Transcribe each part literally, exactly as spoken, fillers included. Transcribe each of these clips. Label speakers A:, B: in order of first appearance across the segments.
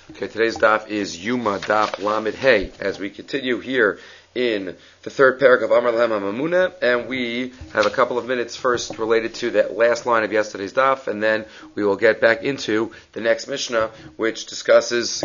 A: Okay, today's daf is Yuma Daf Lamed Hey, as we continue here in the third parak of Amar Lahem HaMamuna, and we have a couple of minutes first related to that last line of yesterday's daf, and then we will get back into the next Mishnah, which discusses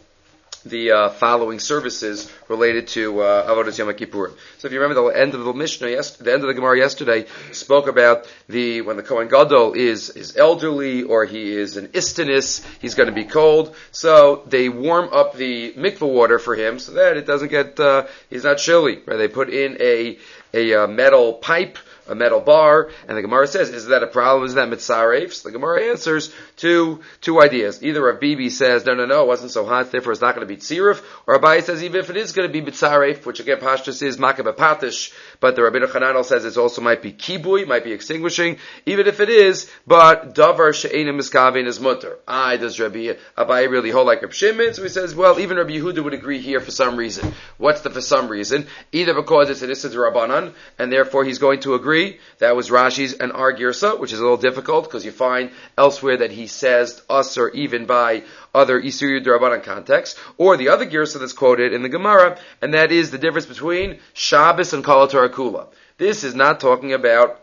A: the uh, following services related to uh, Avodas Yom Kippur. So if you remember, the end of the Mishnah, yes, the end of the Gemara yesterday spoke about the when the Kohen Gadol is is elderly or he is an istinus, he's going to be cold. So they warm up the mikveh water for him so that it doesn't get uh, he's not chilly. Right? They put in a a uh, metal pipe, a metal bar, and the Gemara says, is that a problem? Is that mitzaref? So the Gemara answers two two ideas. Either Rav Bibi says, no, no, no, it wasn't so hot, therefore it's not going to be tziruf, or Abai says, even if it is going to be mitzaref, which again, Pashtus is makabapatish, but the Rabbeinu Chananel says it also might be kibui, might be extinguishing, even if it is, but davar she'enim miskavin is mutter. I, does Rabbi Abai really hold like Reb Shimon? So he says, well, even Rabbi Yehuda would agree here for some reason. What's the for some reason? Either because it's an Issa Rabbanan, and therefore he's going to agree. That was Rashi's and our girsa, which is a little difficult because you find elsewhere that he says us or even by other Isur D'Rabbanan contexts, or the other girsa that's quoted in the Gemara, and that is the difference between Shabbos and Kol Torah Kula. This is not talking about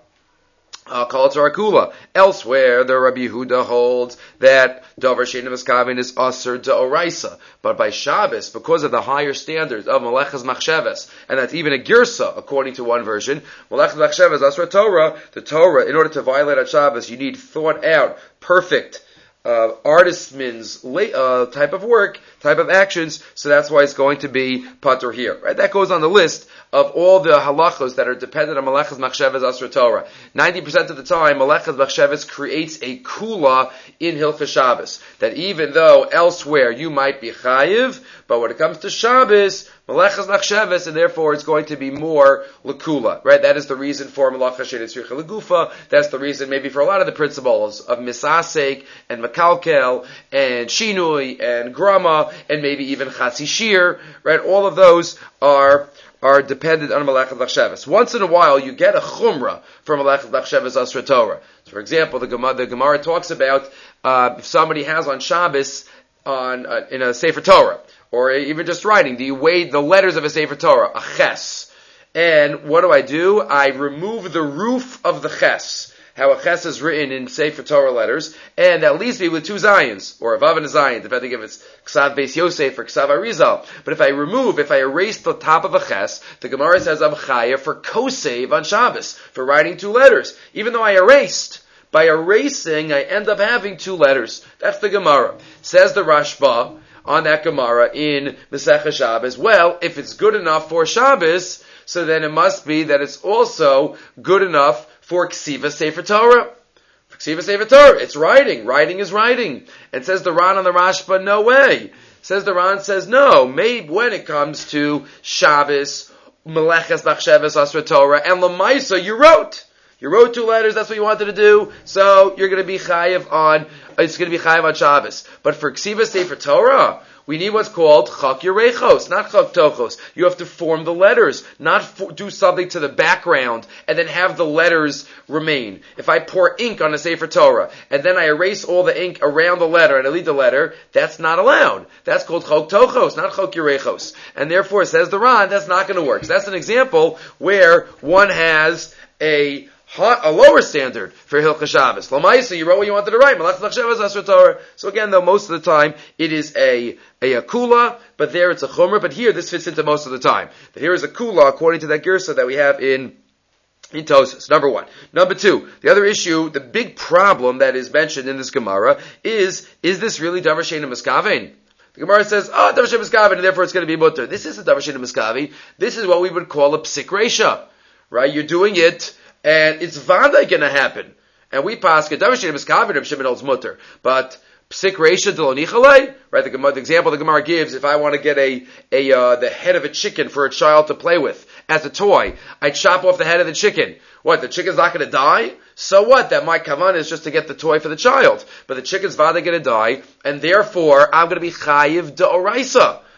A: Uh, Kol Torah Kula. Elsewhere, the Rabbi Yehuda holds that Davar She'enim Miskavin is Aser D'Oraisa. But by Shabbos, because of the higher standards of Melechas Machsheves, and that's even a Girsa, according to one version, Melechas Machsheves, Aser Torah, the Torah, in order to violate on Shabbos, you need thought out, perfect, Uh, artistman's uh, type of work, type of actions, so that's why it's going to be patur here. Right? That goes on the list of all the halachos that are dependent on Melechas Machsheves Asra Torah. ninety percent of the time, Melechas Machsheves creates a kula in Hilchos Shabbos. That even though elsewhere you might be chayiv, but when it comes to Shabbos, Melechas Machsheves, and therefore it's going to be more lekula. Right? That is the reason for Melachas She'etzricha Legufa. That's the reason maybe for a lot of the principles of Misasek and Makalkel and Shinui and Grama and maybe even Chatzi Shir. Right? All of those are are dependent on Melechas Machsheves. Once in a while, you get a chumrah from Melechas Machsheves Asra Torah. So, for example, the Gemara, the Gemara talks about uh, if somebody has on Shabbos on uh, in a Sefer Torah, or even just writing, do you weigh the letters of a Sefer Torah, a ches? And what do I do? I remove the roof of the ches. How a ches is written in Sefer Torah letters, and that leaves me with two zayins, or a vav and a zayin, depending if it's Ksav Beis Yosef or Ksav Arizal. But if I remove, if I erase the top of a ches, the Gemara says I'm chaya for kosev on Shabbos, for writing two letters. Even though I erased, by erasing, I end up having two letters. That's the Gemara. Says the Rashba on that Gemara in Masechah Shabbos, well, if it's good enough for Shabbos, so then it must be that it's also good enough for Ksiva Sefer Torah. For Ksiva Sefer Torah, it's writing. Writing is writing. And says the Ran on the Rashba, no way. Says the Ran says no. Maybe when it comes to Shabbos, Melechas Machsheves Asra Torah, and Lamaisa, you wrote. You wrote two letters, that's what you wanted to do, so you're going to be chayiv on, it's going to be chayiv on Shabbos. But for Ksiva Sefer Torah, we need what's called chak yerechos, not chak tochos. You have to form the letters, not for, do something to the background and then have the letters remain. If I pour ink on a Sefer Torah and then I erase all the ink around the letter and I leave the letter, that's not allowed. That's called chak tochos, not chak yerechos. And therefore, says the Ran, that's not going to work. So that's an example where one has a a lower standard for Hilchos Shabbos. Lamaisa, you wrote what you wanted to write. Melechas Machsheves Asra Torah. So again, though, most of the time it is a a, a kula, but there it's a chumrah. But here this fits into most of the time. But here is a kula according to that girsa that we have in in Tosas. Number one. Number two. The other issue, the big problem that is mentioned in this Gemara is: is this really Davar She'enim Miskavin? The Gemara says, oh, Davar She'enim Miskavin, and therefore it's going to be mutter. This isn't Davar She'enim Miskavin. This is what we would call a psik reisha, right? You're doing it, and it's vada going to happen. And we pass, Davar She'enim Miskavin, Reb Shimon holds mutter. But psik reisha de lo nichalei, right? The, the example the Gemara gives, if I want to get a, a uh, the head of a chicken for a child to play with as a toy, I chop off the head of the chicken. What, the chicken's not going to die? So what? That my kavan is just to get the toy for the child. But the chicken's vada going to die, and therefore I'm going to be chayiv de oraisa.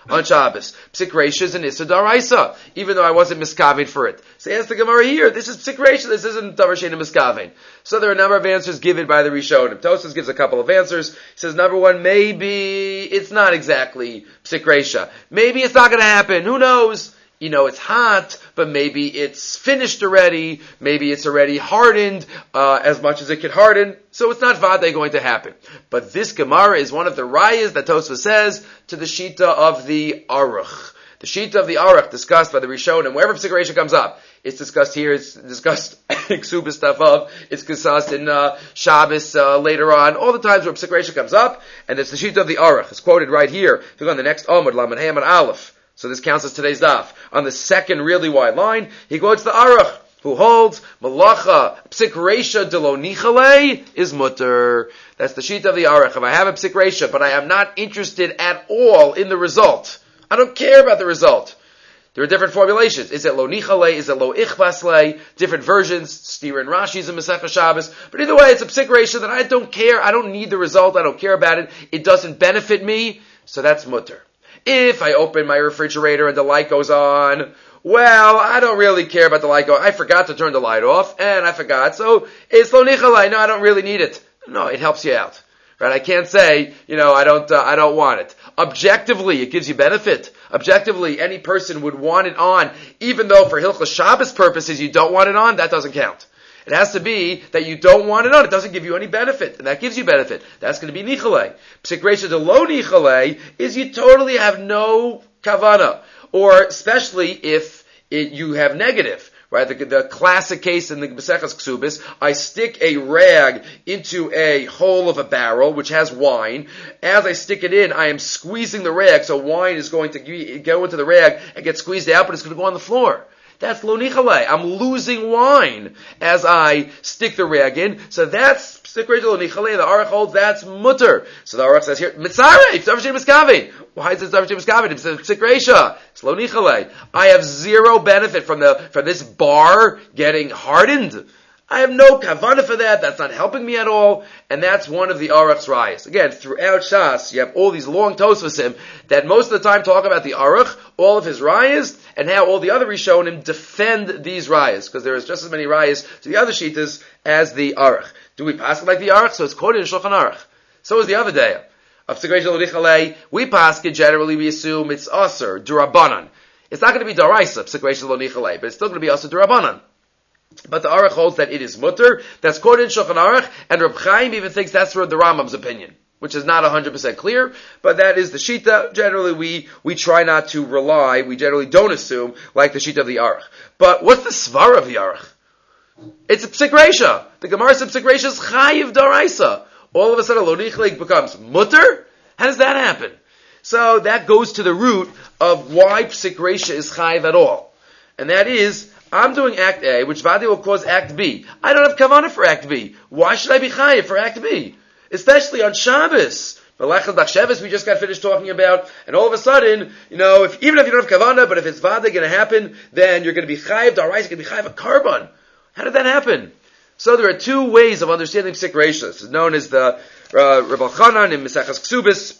A: on Shabbos. Psik Reisha is an Issa Daraisa, even though I wasn't miskaven for it. So ask the Gemara here, this is Psik Reisha, this isn't Davar Sheina miskaven. So there are a number of answers given by the Rishonim. Tosfos gives a couple of answers. He says, number one, maybe it's not exactly Psik Reisha. Maybe it's not going to happen. Who knows? You know, it's hot, but maybe it's finished already. Maybe it's already hardened uh, as much as it could harden. So it's not Vadei going to happen. But this Gemara is one of the rayas that Tosfos says to the Shita of the Aruch. The Shita of the Aruch discussed by the Rishonim. Wherever Psik Reisha comes up, it's discussed here. It's discussed in Ksubas stuff of. It's discussed in uh, Shabbos uh, later on. All the times where Psik Reisha comes up, and it's the Shita of the Aruch. It's quoted right here. If you go on the next Amud, Lamed Hey Amud Aleph. So this counts as today's daf. On the second really wide line, he quotes the Aruch, who holds Malacha Psik Reisha de lo nichale is mutter. That's the sheet of the Aruch. If I have a Psik Reisha, but I am not interested at all in the result, I don't care about the result. There are different formulations. Is it lo nichale? Is it lo ichbasle? Different versions. Steer and Rashi's in Masechah Shabbos. But either way, it's a Psik Reisha that I don't care. I don't need the result. I don't care about it. It doesn't benefit me. So that's mutter. If I open my refrigerator and the light goes on, well, I don't really care about the light going. I forgot to turn the light off, and I forgot, so it's lo nichalai. No, I don't really need it. No, it helps you out, right? I can't say, you know, I don't, uh, I don't want it. Objectively, it gives you benefit. Objectively, any person would want it on, even though for Hilchos Shabbos purposes you don't want it on. That doesn't count. It has to be that you don't want it on. It doesn't give you any benefit. And that gives you benefit. That's going to be nichale. Psik Reisha de lo nichale is you totally have no kavana. Or especially if it, you have negative. Right? The, the classic case in the Maseches Ksubis, I stick a rag into a hole of a barrel, which has wine. As I stick it in, I am squeezing the rag, so wine is going to go into the rag and get squeezed out, but it's going to go on the floor. That's lo nichale. I'm losing wine as I stick the rag in. So that's Psik Reisha lo nichale. The Aruch holds that's mutter. So the Aruch says here, mitzarei, Davar Sheina miskaven. Why is it Davar Sheina miskaven? It's Psik Reisha. It's lo nichale. I have zero benefit from the from this bar getting hardened. I have no kavana for that. That's not helping me at all. And that's one of the Aruch's rayas. Again, throughout Shas, you have all these long Tosfosim that most of the time talk about the Aruch, all of his rayas, and how all the other Rishonim defend these rayas, because there is just as many rayas to the other Shitas as the Aruch. Do we pass it like the Aruch? So it's quoted in Shulchan Aruch. So is the other day. Of Psik Reisha lo nichale, we pass it, generally we assume it's Aser, Durabanan. It's not going to be Daraisa, Psik Reisha lo nichale, but it's still going to be Aser, Durabanan. But the Aruch holds that it is mutter. That's quoted in Shulchan Aruch, and Reb Chaim even thinks that's the Rambam's opinion, which is not one hundred percent clear, but that is the Shita. Generally, we, we try not to rely, we generally don't assume, like the Shita of the Aruch. But what's the Svara of the Aruch? It's a Psik Reisha. The Gemara said Psik Reisha is Chayiv Daraisa. All of a sudden, Lo Nichale becomes mutter? How does that happen? So that goes to the root of why Psik Reisha is Chayiv at all. And that is, I'm doing Act A, which Vadi will cause Act B. I don't have Kavanah for Act B. Why should I be Chayiv for Act B? Especially on Shabbos. Melechel Dachshavos we just got finished talking about, and all of a sudden, you know, if even if you don't have Kavanah, but if it's Vadi going to happen, then you're going to be Chayiv, Daraisa, you're going to be Chayiv a carbon. How did that happen? So there are two ways of understanding Psik Reisha. This is known as the uh, Reb Elchanan in Maseches Ksubis.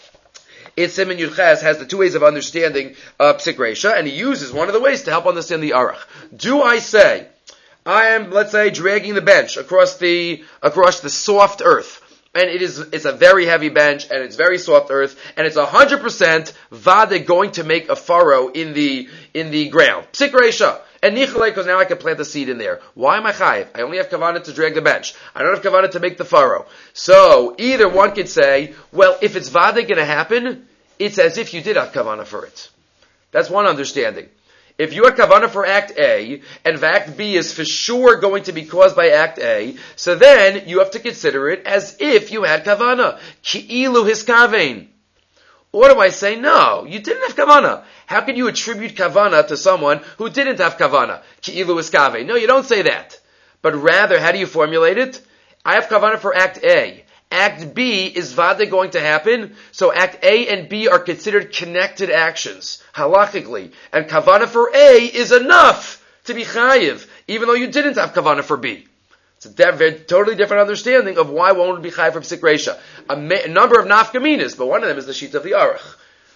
A: It's Siman Yud Ches has the two ways of understanding uh, Psik Reisha, and he uses one of the ways to help understand the Aruch. Do I say, I am, let's say, dragging the bench across the across the soft earth, and it is it's a very heavy bench, and it's very soft earth, and it's a hundred percent vade going to make a furrow in the in the ground. Psik Reisha. And nichale, because now I can plant the seed in there. Why am I chayiv? I only have kavanah to drag the bench. I don't have kavanah to make the furrow. So, either one could say, well, if it's vade going to happen, it's as if you did have kavanah for it. That's one understanding. If you have kavanah for Act A, and Act B is for sure going to be caused by Act A, so then you have to consider it as if you had kavanah. Ki'ilu hiskavein. Or do I say, no, you didn't have kavanah? How can you attribute kavanah to someone who didn't have kavanah? Ki'ilu iskave. No, you don't say that. But rather, how do you formulate it? I have kavanah for Act A. Act B is vade going to happen, so Act A and B are considered connected actions, halachically. And kavanah for A is enough to be chayiv, even though you didn't have kavanah for B. It's a de- totally different understanding of why one would be chayiv from Psik Reisha. A, ma- a number of nafkaminas, but one of them is the sheet of the Aruch.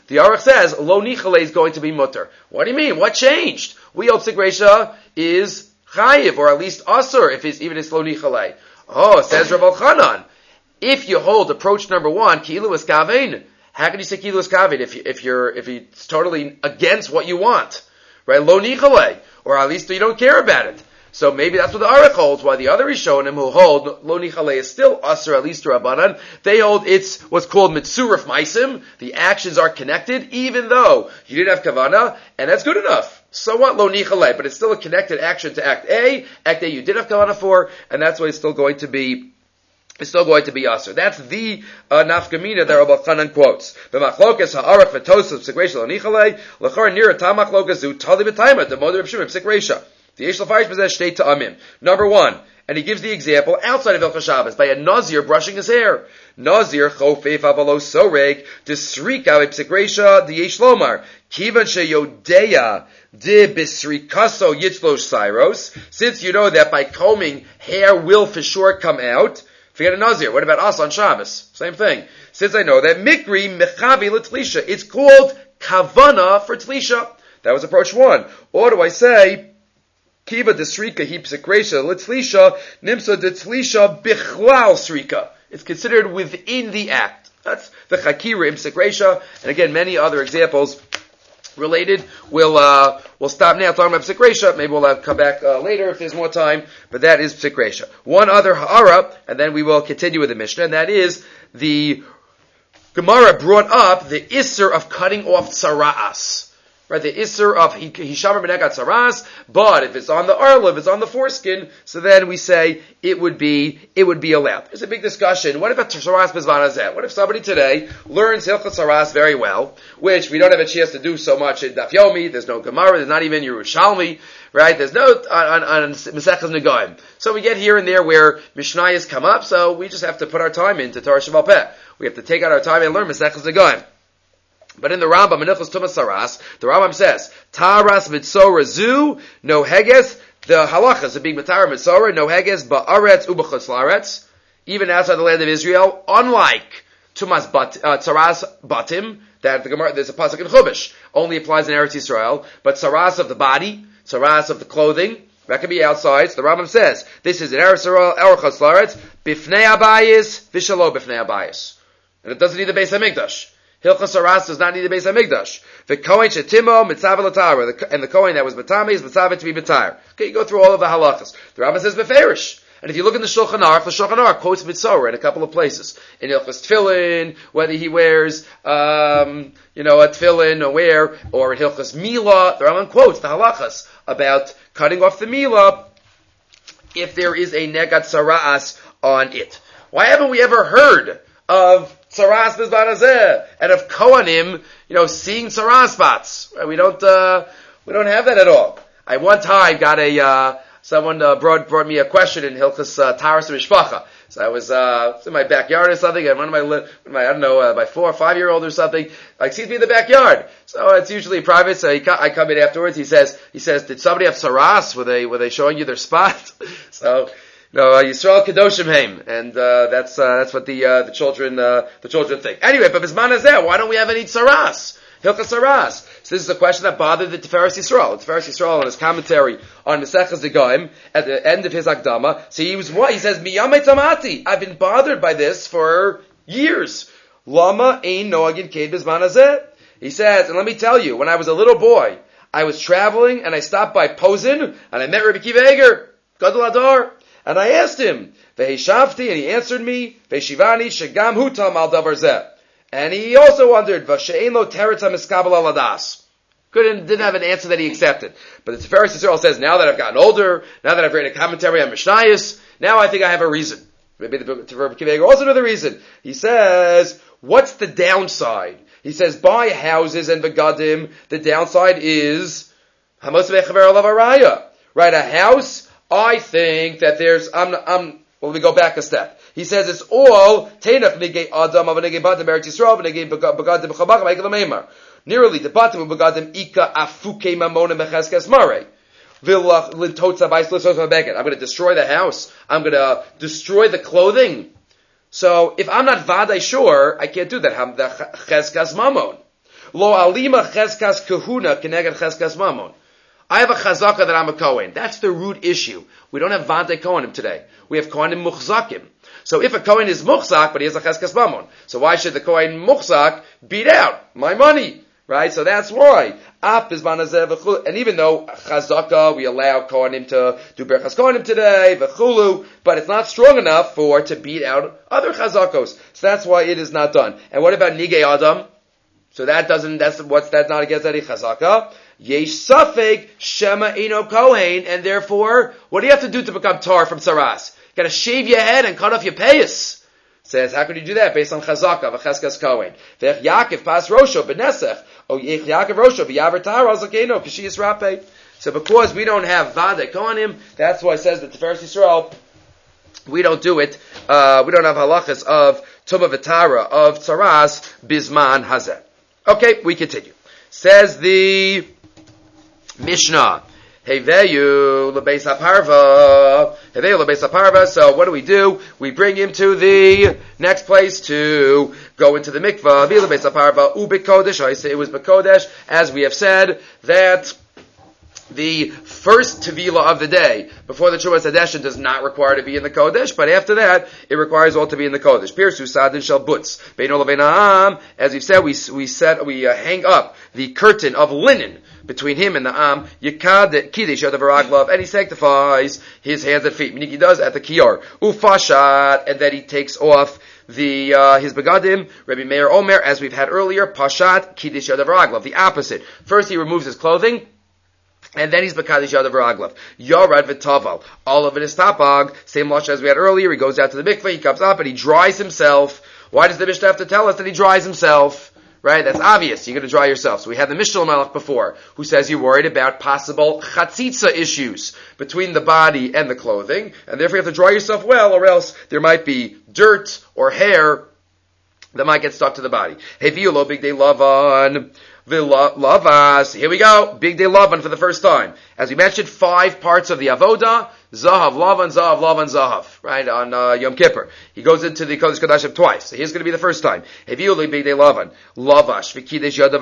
A: The Aruch says, lo nichale is going to be mutter. What do you mean? What changed? We hold psik reisha is chayiv, or at least asur, if it's even it's lo nichale. Oh, says Rav Elchanan, if you hold approach number one, ki'ilu es kavein, how can you say ki'ilu es kavein if, you, if you're, if it's totally against what you want? Right? Lo nichale, or at least you don't care about it. So maybe that's what the Aruch holds, while the other Rishonim who hold Lo Nichale is still Asur, at least to Rabbanan, they hold it's what's called Mitsurif Maisim. The actions are connected, even though you didn't have Kavanah, and that's good enough. So what? Lo Nichale, but it's still a connected action to Act A. Act A you did have Kavanah for, and that's why it's still going to be It's still going to be Asur. That's the uh, nafkamina that Rabbi Chanan quotes. B'machlokas ha'arach v'tosov psik reisha lo nichale, l'chor nira ta machlokas zu tali b'taima, the mother of Shimon psik reisha. The Yesh Lafarish possess shtei ta'amim. Number one, and he gives the example outside of Hilchos Shabbos by a Nazir brushing his hair. Nazir chofef avalo soreg disrika psik reisha the Yesh Lomar kivan sheyodeya de bisrikaso yitzlosh syros. Since you know that by combing hair will for sure come out. Forget a Nazir. What about us on Shabbos? Same thing. Since I know that Mikri Mechavi L'Tlisha, it's called Kavana for Tlisha. That was approach one. Or do I say, Kiva de Srika Hi Psikresha L'Tlisha Nimsa de Tlisha Bichlal Srika. It's considered within the act. That's the Chakira Im Psikresha. And again, many other examples related. We'll uh, we'll stop now talking about Psik Reisha. Maybe we'll uh, come back uh, later if there's more time. But that is Psik Reisha. One other ha'ara, and then we will continue with the Mishnah, and that is the Gemara brought up the Isser of cutting off Tzara'as. Right, the Isser of Hishamar B'negat Tzara'as, but if it's on the arla, if it's on the foreskin, so then we say it would be, it would be allowed. There's a big discussion. What about Tzara'as B'zman Hazeh? What if somebody today learns Hilchot Tzara'as very well, which we don't have a chance to do so much in Daf Yomi, there's no Gemara, there's not even Yerushalmi, right? There's no, on, on, on Mesechus Negaim. So we get here and there where Mishnayos come up, so we just have to put our time into Torah Sheval Peh. We have to take out our time and learn Mesechus Negaim. But in the Rambam, in Hilchos Tumas Saras, the Rambam says, Taras mitzora zu, no heges, the halachas of being mitara mitzora, no heges, ba'aretz ubachutz la'aretz, even outside the land of Israel, unlike Tumas bat, uh, Tzaras batim, that the Gemara, there's a pasuk in Chumash, only applies in Eretz Yisrael, but Tzaras of the body, Tzaras of the clothing, that can be outside. So the Rambam says, this is in Eretz Yisrael, Eretz La'aretz, bifnei abayis, vishalo bifnei abayis. And it doesn't need the Beis HaMikdash. Hilchos Saras does not need the Beis HaMikdash. The Kohen shetimo mitzav l'tara, and the Kohen that was matame is mitzav to be mitayr. Okay, you go through all of the halachas. The Rambam says beferish, and if you look in the Shulchan Aruch, the Shulchan Aruch quotes mitzora in a couple of places. In Hilchos Tefillin, whether he wears, um, you know, a tefillin or wear, or in Hilchos Mila, the Rambam quotes the halachas about cutting off the Mila if there is a negat sara'as on it. Why haven't we ever heard of Tzaras B'zman Hazeh, and of Kohanim, you know, seeing Tzaras spots? Right? We don't, uh, we don't have that at all. I one time got a, uh, someone uh, brought brought me a question in Hilchos uh, Taras Mishpacha. So I was uh, in my backyard or something, and one of my, one of my I don't know, uh, my four or five year old or something, like sees me in the backyard. So it's usually private. So he, I come in afterwards. He says, he says, did somebody have Tzaras? Were they were they showing you their spot? So. No, uh, Yisrael Kedoshim Heim, and uh, that's uh, that's what the uh, the children uh, the children think. Anyway, but B'zman Hazeh, why don't we have any Tzaras? Hilchos Saras. So this is a question that bothered the Tiferes Yisrael. The Tiferes Yisrael, in his commentary on Mesechus Negaim, at the end of his Akdama, so he was what he says. Miyamei Tamati. I've been bothered by this for years. Lama ein noagin ked B'zman Hazeh. He says, and let me tell you, when I was a little boy, I was traveling and I stopped by Posen and I met Rabbi Akiva Eiger, Gadol Adar. And I asked him, Veheshavti, and he answered me, Veshivani shegam hutam al davar zeh. And he also wondered, Vashe'en lo teretz hamiskabel al adas. Couldn't, didn't have an answer that he accepted. But the Tiferes Yisrael says, now that I've gotten older, now that I've read a commentary on Mishnayos, now I think I have a reason. Maybe the Rabbi Akiva Eiger also know the reason. He says, what's the downside? He says, buy houses and begadim, the downside is, Hamos ve'chaver alav araya. Right, a house, I think that there's, I'm, I'm, well, let me go back a step. He says it's all, Teinach negei Adam, av negei Batim, Eretz Yisrael, negei Begadim, Chabach, Meikel Meimar. Nearly, the Batim, Begadim, Ika, Afuke, Mamona, Mecheskes, Mare. Villach, Lintotza, Vais, Lissos, Mabeket. I'm going to destroy the house. I'm going to destroy the clothing. So, if I'm not Vadai sure, I can't do that. I'm the Cheskas Mamon. Lo alima cheskas kahuna keneged cheskas mamon. I have a chazaka that I'm a Kohen. That's the root issue. We don't have Vante Kohanim today. We have Kohanim Muchzakim. So if a Kohen is Muchzak, but he has a Cheskas Mamon, so why should the Kohen Muchzak beat out my money? Right? So that's why. And even though Chazaka, we allow Kohanim to do Berchas Kohanim today, V'chulu, but it's not strong enough for to beat out other Chazakos. So that's why it is not done. And what about Nigei Adam? So that doesn't, that's what's, that's not against any Chazaka. Yesh Safek Shema Eno Kohen, and therefore, what do you have to do to become tar from Saras? You gotta shave your head and cut off your payas. Says, how could you do that? Based on Chazaka, V'cheskas Kohen. V'ech Yaakov pas Rosho, B'nesech. O Yech Yaakov Rosho, V'yaver Tar, Azakeno, Kashiyas Rape. So because we don't have Vade Kohanim, that's why it says that the Tiferes Yisrael, we don't do it, uh, we don't have halachas of Tumah V'tara, of Tzaras, Bisman Hazeh. Okay, we continue. Says the Mishnah, Heveyu lebeis haparva. Heveyu lebeis haparva. So what do we do? We bring him to the next place to go into the mikvah. Heveyu lebeis haparva ubikodesh. I say it was bekodesh, as we have said that the first tevilah of the day before the Trumas Hadeshin does not require to be in the Kodesh, but after that it requires all to be in the Kodesh. Pirsu sadin shel butz beino levein, as we've said, we we set we uh, hang up the curtain of linen between him and the Am. Yikad kiddush of the v'raglav, and he sanctifies his hands and feet. Meaning he does at the kiyar ufashat, and then he takes off the uh, his begadim. Rabbi Meir Omer, as we've had earlier, pashat kiddush of the v'raglav. The opposite. First he removes his clothing, and then he's B'Kadish Yadav Raglav. Yorad V'Taval. All of it is Tapag. Same lush as we had earlier. He goes out to the mikveh, he comes up, and he dries himself. Why does the Mishnah have to tell us that he dries himself? Right? That's obvious. You're going to dry yourself. So we had the Mishnah Melech before, who says you're worried about possible chatzitza issues between the body and the clothing, and therefore you have to dry yourself well, or else there might be dirt or hair that might get stuck to the body. Heviulo Big Day Lavan. Lavas. Here we go. Big Day Lavan for the first time. As we mentioned, five parts of the Avoda. Zahav, Lavan, Zahav, Lavan, Zahav. Right, on uh, Yom Kippur. He goes into the Kodesh Kodashim twice. So here's going to be the first time. Heviuli Big Day Lavan. Lavash, Vikidesh Yadav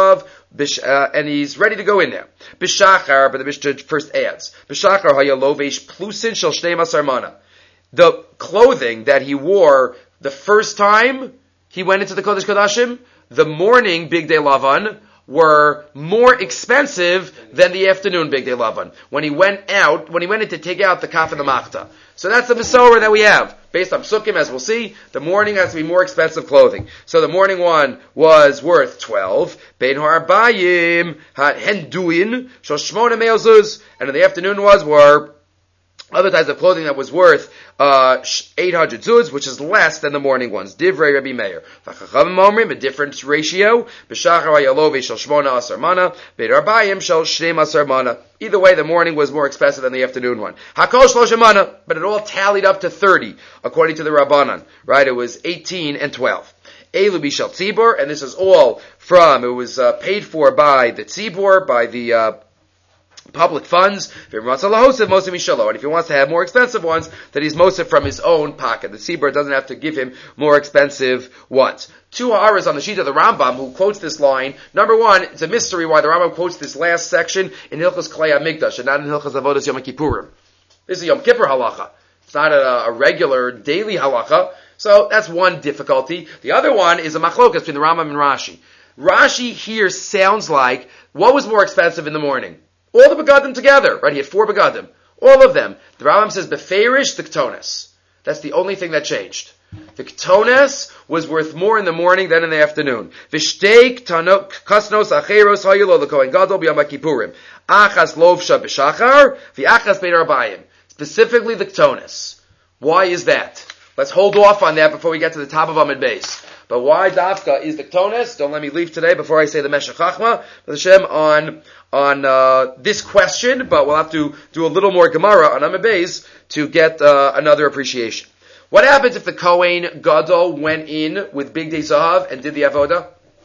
A: Araglav, and he's ready to go in there. Bishachar, but the Mishnah first adds. Bishachar Hayalovesh Plusin Shel Shnei Masar Mana. The clothing that he wore the first time he went into the Kodesh Kodashim, the morning Big Day Lavan were more expensive than the afternoon Big Day Lavan. When he went out, when he went in to take out the kaf and the machta. So that's the Mesorah that we have. Based on Psukim, as we'll see, the morning has to be more expensive clothing. So the morning one was worth twelve. Bein ha'arbayim ha'henduin shel shmona me'ozuz. And in the afternoon was were other types of clothing that was worth uh, eight hundred zuz, which is less than the morning ones. Divrei Rabbi Meir. V'chachavim omrim, a different ratio. B'shachar ha'yalove shel shmona asar mana. Bein arbayim shel shneim asar mana. Either way, the morning was more expensive than the afternoon one. Hakol shlosh mana, but it all tallied up to thirty, according to the Rabbanan. Right? It was eighteen and twelve. Elu b'shel tzibur, and this is all from, it was uh, paid for by the tzibur, by the uh, public funds. And if he wants to have more expensive ones, then he's mosif from his own pocket. The tzibur doesn't have to give him more expensive ones. Two ha'aras on the sheet of the Rambam who quotes this line. Number one, it's a mystery why the Rambam quotes this last section in Hilchos Klei HaMikdash and not in Hilchos Avodas Yom Kippurim. This is a Yom Kippur halacha. It's not a, a regular daily halacha. So that's one difficulty. The other one is a machlokas between the Rambam and Rashi. Rashi here sounds like, what was more expensive in the morning? All the begadim together, right? He had four begadim. All of them. The Rambam says, beferish the ketones. That's the only thing that changed. The ketones was worth more in the morning than in the afternoon. V'shteik kasnos acheros hayilo l'kohen gadol b'yom kippurim. Achas lovsha b'shachar, v'achas bein arbayim. Specifically the ketones. Why is that? Let's hold off on that before we get to the top of Amid Beis. But why Dafka is the ketones? Don't let me leave today before I say the Meshech Chachma, Hashem, on on uh, this question, but we'll have to do a little more Gemara on Amid Beis to get uh, another appreciation. What happens if the Kohen Gadol went in with Big Day Zahav and did the Avoda?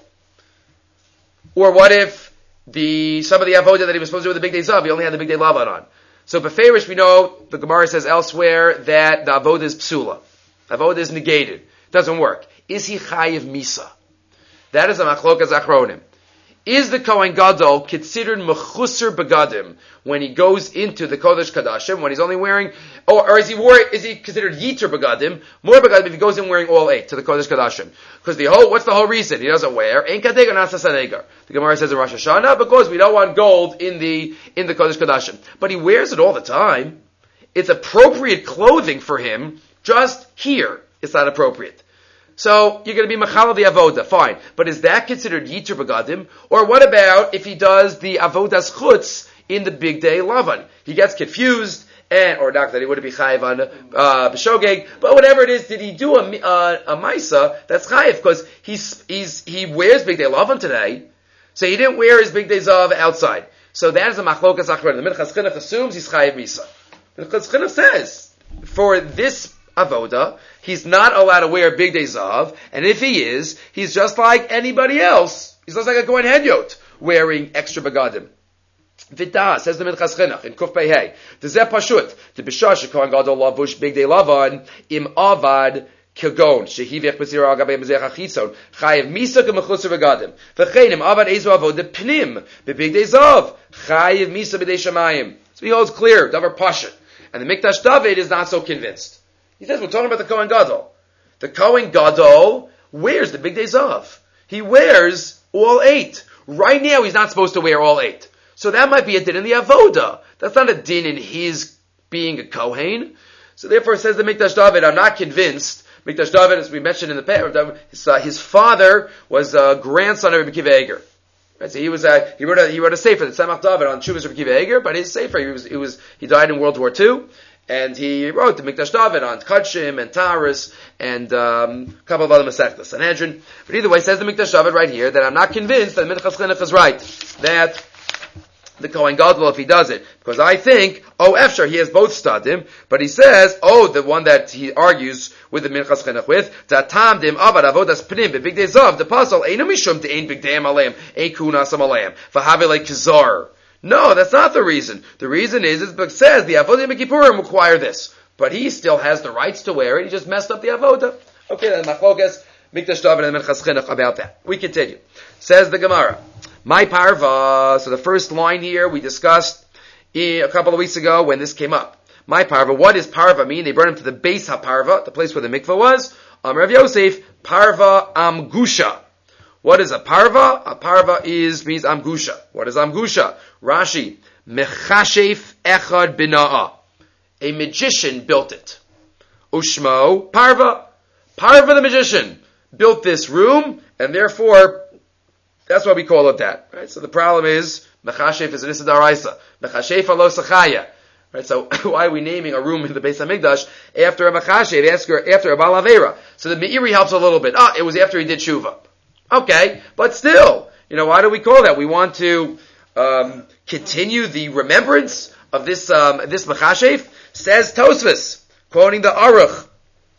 A: Or what if the some of the Avoda that he was supposed to do with the Big Day Zahav, he only had the Big Day Lavan on? So Beferish, we know, the Gemara says elsewhere that the Avoda is Psula. Avoda is negated. Doesn't work. Is he Chayiv Misa? That is a machlokas achronim. Is the Kohen Gadol considered mechusar begadim when he goes into the Kodesh Kadashim, when he's only wearing, or, or is he wore, is he considered yiter begadim, more begadim if he goes in wearing all eight to the Kodesh Kadashim? Because the whole, what's the whole reason he doesn't wear? Ein kadega nasa sanegar. The Gemara says in Rosh Hashanah, because we don't want gold in the, in the Kodesh Kadashim. But he wears it all the time. It's appropriate clothing for him, just here it's not appropriate. So, you're going to be mechala the avoda, fine. But is that considered yiter begadim? Or what about if he does the avodas chutz in the big day lavan? He gets confused, and, or not that he wouldn't be chayiv on, uh, b'shogeg, but whatever it is, did he do a, uh, a maisa that's chayiv? Because he's, he's, he wears big day lavan today, so he didn't wear his big day zav outside. So that is a machlokas achron. The Minchas Chinuch assumes he's chayiv misa. The Minchas Chinuch says, for this avoda, he's not allowed to wear big day zav, and if he is, he's just like anybody else. He's just like a Kohen Hedyot, wearing extra begadim. V'da, says the Minchas Chinuch, in Kuf Pei Hey, the Zeh Pashut, the B'shash, Kohen Gadol lavush big day lavan, im avad kagon, shehivech b'zira agabei mezech achitzon, chayev misa k'mechusar begadim, v'chein im avad ezu avod, the pnim, b'big day zav, chayev misa b'dei shamayim. So he holds clear, davar pashut. And the Mikdash David is not so convinced. He says, we're talking about the Kohen Gadol. The Kohen Gadol wears the big day zav. He wears all eight. Right now, he's not supposed to wear all eight. So that might be a din in the avoda. That's not a din in his being a Kohen. So therefore, it says the Mikdash David, I'm not convinced. Mikdash David, as we mentioned in the past, his, uh, his father was a grandson of Rabbi Akiva Eiger. Right, so he was a, he wrote a, he wrote a sefer, the Tzemach David, on Shuvas Rabbi Akiva Eiger, but his sefer, he was, he was, he died in World War Two. And he wrote the Mikdash David on Kachim and Taurus and um, a couple of other Masechtas, Sanhedrin. But either way, says the Mikdash David right here that I'm not convinced that Minchas Chinuch is right. That the Kohen Gadol, if he does it, because I think, oh, Efshar, he has both stadim, but he says, oh, the one that he argues with the Minchas Chinuch with, Tatam dim avad avodas pnim be big day zav, the puzzle, einu mishum te ein big day aleim, ein kunasam aleim, v'havi like kizar. No, that's not the reason. The reason is, is it says the Avodah Kippurim require this. But he still has the rights to wear it. He just messed up the Avodah. Okay, then Machlokas, Mikdash David and Minchas Chinuch about that. We continue. Says the Gemara. My parva. So the first line here we discussed a couple of weeks ago when this came up. My parva. What does parva mean? They brought him to the base haparva, the place where the mikvah was. Amar Rav Yosef, parva amgusha. What is a parva? A parva is, means amgusha. What is amgusha? Rashi, mechashef echad bina'a. A magician built it. Ushmo, parva. Parva the magician built this room, and therefore, that's why we call it that. Right? So the problem is, mechashef is an issa d'oraisa. Mechashef alo sachaya. Right? So why are we naming a room in the Beis Hamikdash after a mechashef, after a Baal Aveira? So the Meiri helps a little bit. Ah, it was after he did Shuvah. Okay, but still, you know, why do we call that? We want to um, continue the remembrance of this um, this mechashef. Says Tosfos, quoting the Aruch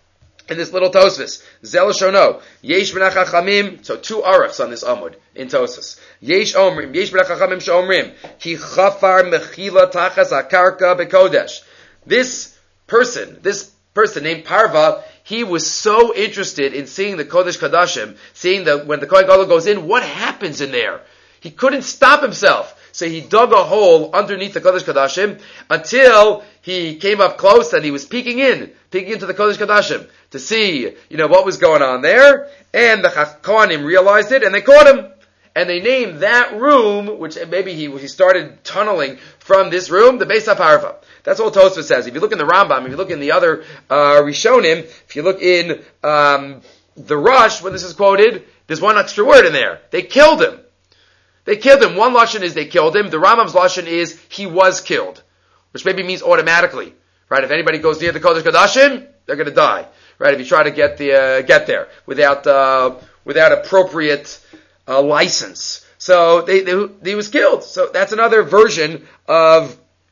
A: in this little Tosfos. Zel shono yesh b'nei chachamim. So two aruchs on this amud in Tosfos. Yesh omrim yesh b'nei chachamim sheomrim ki chafar mechila tachas akarka bekodesh. This person, this person named Parva, he was so interested in seeing the Kodesh Kadashim, seeing the, when the Kohen Gadol goes in, what happens in there? He couldn't stop himself. So he dug a hole underneath the Kodesh Kadashim until he came up close and he was peeking in, peeking into the Kodesh Kadashim to see, you know, what was going on there. And the Kohanim realized it and they caught him. And they named that room, which maybe he, he started tunneling from this room, the Beis HaParva. That's all Tosfos says. If you look in the Rambam, if you look in the other uh, Rishonim, if you look in um, the Rush, when this is quoted, there's one extra word in there. They killed him. They killed him. One Lashon is they killed him. The Rambam's Lashon is he was killed, which maybe means automatically. Right? If anybody goes near the Kodesh Kadashim, they're going to die. Right? If you try to get the uh, get there without uh, without appropriate uh, license, so they, they he was killed. So that's another version of.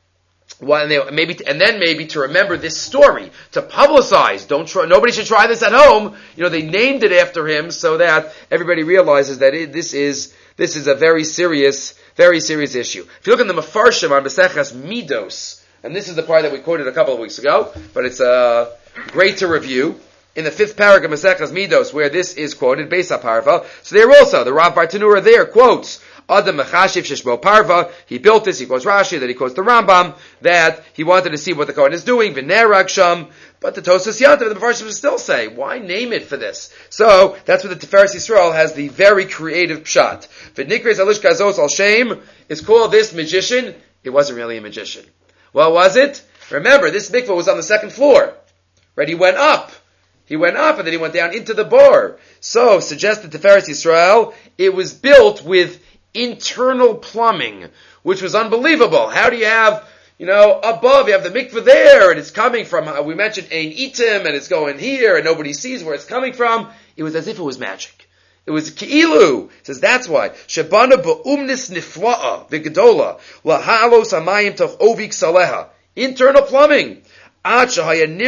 A: Well, they, maybe, and then maybe to remember this story, to publicize. Don't try. Nobody should try this at home. You know, they named it after him so that everybody realizes that it, this is this is a very serious, very serious issue. If you look in the Mefarshim on Maseches Midos, and this is the part that we quoted a couple of weeks ago, but it's uh, great to review. in the fifth paragraph of Maseches Midos, where this is quoted, Beis HaParva. So there also, the Rav Bartanura there quotes, Adam Mechashiv Sheshbo Parva, he built this, he quotes Rashi, that he quotes the Rambam, that he wanted to see what the Kohen is doing, V'nerag Sham, but the Tosas Yantav, the Mepharshim still say, why name it for this? So, that's where the Tiferes Yisrael has the very creative pshat. V'nikres Alish Kazos Al Shem is called this magician. It wasn't really a magician. Well, was it? Remember, this mikvah was on the second floor. Right, he went up. He went up and then he went down into the bar. So, suggested Tiferes Yisrael, it was built with internal plumbing, which was unbelievable. How do you have, you know, above, you have the mikveh there, and it's coming from, uh, we mentioned Ein Itim, and it's going here, and nobody sees where it's coming from. It was as if it was magic. It was Ki'ilu. It says that's why. Shebana ba'umnis nifla'a v'gedola lahalos hamayim toch ovik saleha. Internal plumbing. It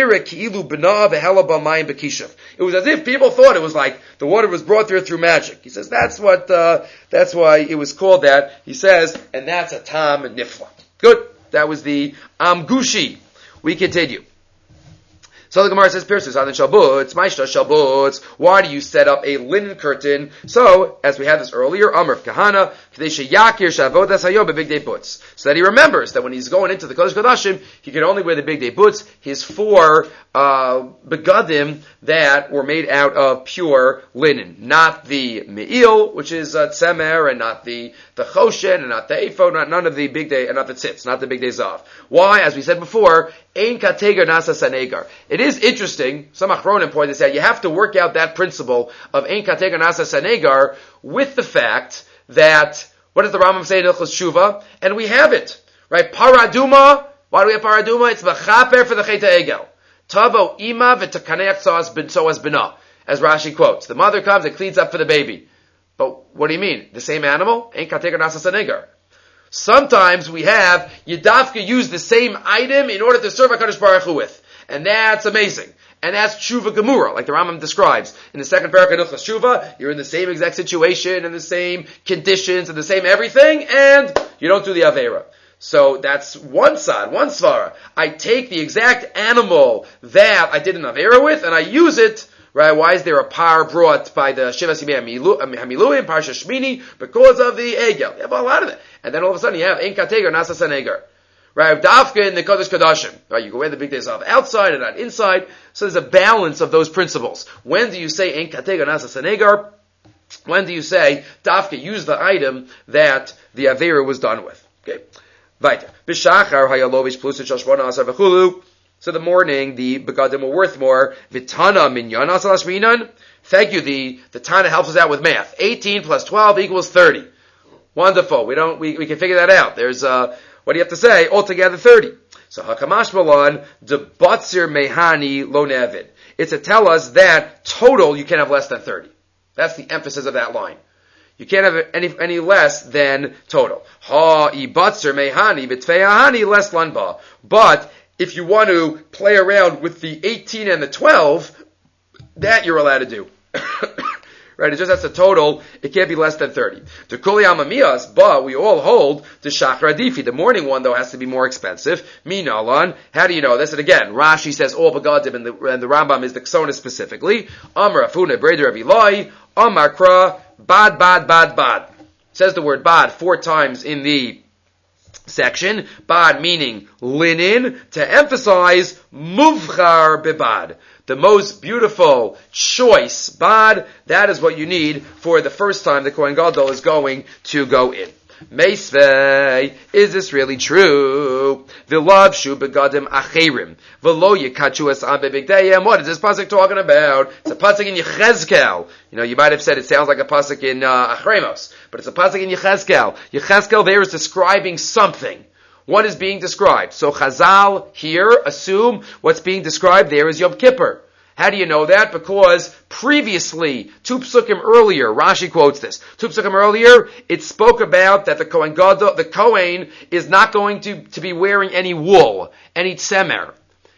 A: was as if people thought it was like the water was brought there through magic. He says that's what uh, that's why it was called that. He says, and that's a tam nifla. Good. That was the amgushi. We continue. So the Gemara says, Pirsus on the Shabbat, Maishta Shabbat. Why do you set up a linen curtain? So, as we had this earlier, Amr of Kahana, Kadesha Yakir Shavodas Hayom Big Day Boots. So that he remembers that when he's going into the Kodesh Kodashim, he can only wear the Big Day Boots, his four uh, begadim that were made out of pure linen. Not the Me'il, which is uh, Tzemer, and not the, the Choshen, and not the Ephod, not none of the Big Day, and not the Tzitz, not the Big Day Zav. Why? As we said before, Ein Kategar Nasa Sanegar. It is interesting, some Achronim point this out, you have to work out that principle of Ein Kategar Nasa Sanegar with the fact that, what does the Rambam say in Hilchos Shuvah? And we have it, right? Paraduma, why do we have Paraduma? It's V'chaper for the Cheta Egel. Tavo ima v'takaneach soas bina. As Rashi quotes, the mother comes and cleans up for the baby. But what do you mean? The same animal? Ein Kategar Nasa Sanegar. Sometimes we have Yedavka use the same item in order to serve HaKadosh Baruch Hu with. And that's amazing. And that's Tshuva Gemura, like the Rambam describes. In the second parak of Hilchos Tshuva, you're in the same exact situation, and the same conditions, and the same everything, and you don't do the Aveira. So that's one side, one svara. I take the exact animal that I did an Aveira with, and I use it. Right? Why is there a par brought by the Shivas Yimei Hamiluim, Parsha Shmini? Because of the Egel. You have a lot of it. And then all of a sudden you have Ein Kategar Nasa Sanegar. Right? Dafka in the Kodesh Kodashim. Right? You can wear the big days off outside and not inside. So there's a balance of those principles. When do you say Ein Kategar Nasa Sanegar? When do you say Dafka use the item that the Avera was done with? Okay. Weiter. B'shachar hayalovish plus shashbona asar v'chulu. So the morning, the begadim were worth more. Vitana minyan asal ashminan. Thank you. The the Tana helps us out with math. Eighteen plus twelve equals thirty. Wonderful. We don't. We, we can figure that out. There's uh. What do you have to say? Altogether thirty. So hakamash malan de batzir mehani lo nevid. It's to tell us that total you can't have less than thirty. That's the emphasis of that line. You can't have any any less than total. Ha i batzir mehani b'tfei less lanba. But if you want to play around with the eighteen and the twelve, that you're allowed to do. Right? It just has a total. It can't be less than thirty. To kuli amamiyas, but we all hold to shachar adifi. The morning one, though, has to be more expensive. Minalan. How do you know this? And again, Rashi says all begadim, and the, and the Rambam is the Ksona specifically. Amar afuna breder aviloi. Amar kra bad bad bad bad. Says the word bad four times in the section. Bad meaning linen, to emphasize muvchar bebad. The most beautiful choice bad, that is what you need for the first time the Kohen Gadol is going to go in. Meisvei, is this really true? V'lavshu begadim acherim. V'lo yikachu es am bebigdayim. What is this pasuk talking about? It's a pasuk in Yechezkel. You know, you might have said it sounds like a pasuk in uh, Achremos, but it's a pasuk in Yechezkel. Yechezkel there is describing something. What is being described? So Chazal here assume what's being described there is Yom Kippur. How do you know that? Because previously, two psukim earlier, Rashi quotes this. Two psukim earlier, it spoke about that the Kohen Gadol, the Kohen is not going to, to be wearing any wool, any tzemer.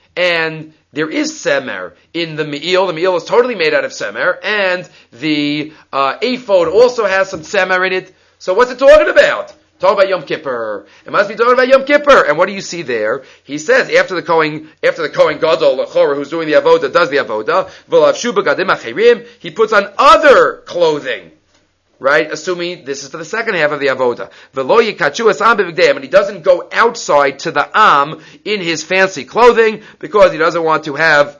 A: And there is tzemer in the me'il. The me'il is totally made out of tzemer, and the uh, ephod also has some tzemer in it. So what's it talking about? Talking about Yom Kippur. It must be talking about Yom Kippur. And what do you see there? He says, after the Kohen, after the Kohen Gadol, Lechora, who's doing the Avodah, does the Avodah, V'lav shu b'gadim acherim, he puts on other clothing. Right? Assuming this is for the second half of the Avodah. V'lo yikachu es am b'vigdeim, and he doesn't go outside to the Am in his fancy clothing, because he doesn't want to have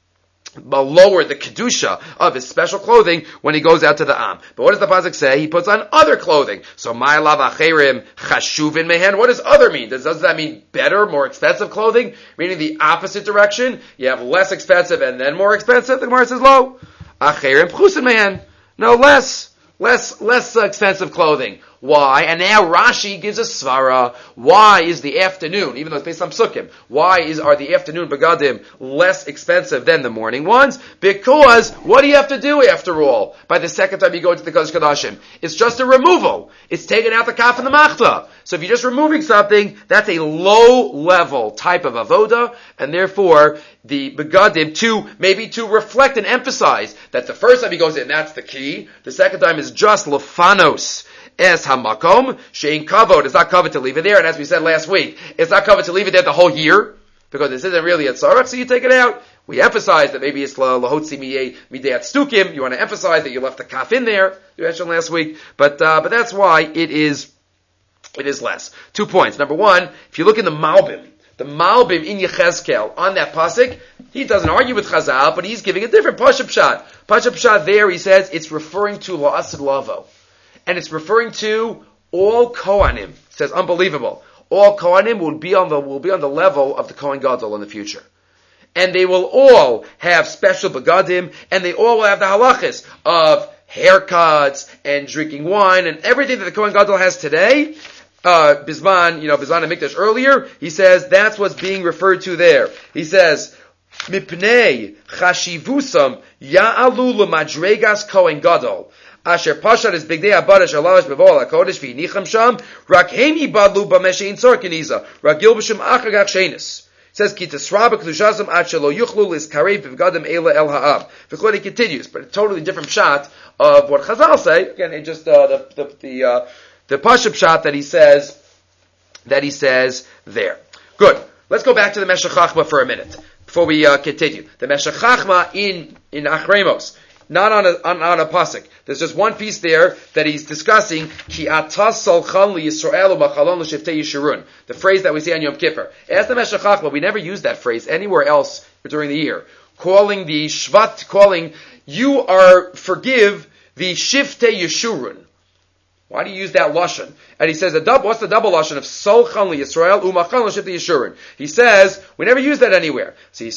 A: lower the kedusha of his special clothing when he goes out to the Am. But what does the pasuk say? He puts on other clothing. So ma'alav acherim chashuvin mehen. What does other mean? Does, does that mean better, more expensive clothing? Meaning the opposite direction? You have less expensive and then more expensive? The Gemara says lo. Acherim pchusin mehen. No, less. Less, less uh, expensive clothing. Why? And now Rashi gives a svara. Why is the afternoon, even though it's based on psukim, why is are the afternoon begadim less expensive than the morning ones? Because what do you have to do after all? By the second time you go into the Kodesh Kodashim, it's just a removal. It's taking out the kaf and the machta. So if you're just removing something, that's a low level type of avoda, and therefore the begadim to maybe to reflect and emphasize that the first time he goes in, that's the key. The second time is just lefanos. Es hamakom, shein kavod, it's not covered to leave it there, and as we said last week, it's not covered to leave it there the whole year, because this isn't really a tzarech, so you take it out. We emphasize that maybe it's lahotzi midei stukim, you want to emphasize that you left the kaf in there, you mentioned last week, but, uh, but that's why it is, it is less. Two points. Number one, if you look in the Malbim, the Malbim in Yechezkel, on that pasuk, he doesn't argue with Chazal, but he's giving a different Pashup Pshat. Pashup Pshat there, he says, it's referring to la'asid lavo. And it's referring to all Kohanim. It says unbelievable. All Kohanim will be on the will be on the level of the Kohen Gadol in the future. And they will all have special begadim, and they all will have the halachas of haircuts and drinking wine and everything that the Kohen Gadol has today. Uh, Bizman, you know, Bizman and Mikdash earlier, he says that's what's being referred to there. He says, Mipnei chashivusam ya'alu l'madregas Kohen Gadol. Asher Pashat is Bigdei Abadash Alalash Bevol HaKodesh V'Yinicham Sham Rak Hem Yibadlu B'Meshein Tzor Keniza Rak Gil B'Shem Achagach Shenis. Says Ki Tesra B'Kedushazim Ad Shelo Yuchlu L'Iskarev B'Vgadim Eila El Ha'av. V'Chol continues, but a totally different shot of what Chazal say. Again, it just uh, the the the, uh, the Pashup shot that he says that he says there. Good. Let's go back to the Meshech Chachma for a minute before we uh, continue. The Meshech Chachma in in Achremos. Not on a, on, on a pasuk. There's just one piece there that he's discussing, Ki atas salchan li Yisrael u'machalon l'shiftei Yeshurun. The phrase that we see on Yom Kippur. As the Meshech Chachma, we never use that phrase anywhere else during the year. Calling the Shvat, calling, you are, forgive the shiftei Yeshurun. Why do you use that lashon? And he says, the double, what's the double lashon of salchan li Yisrael u'machalon l'shiftei Yeshurun? He says, we never use that anywhere. So he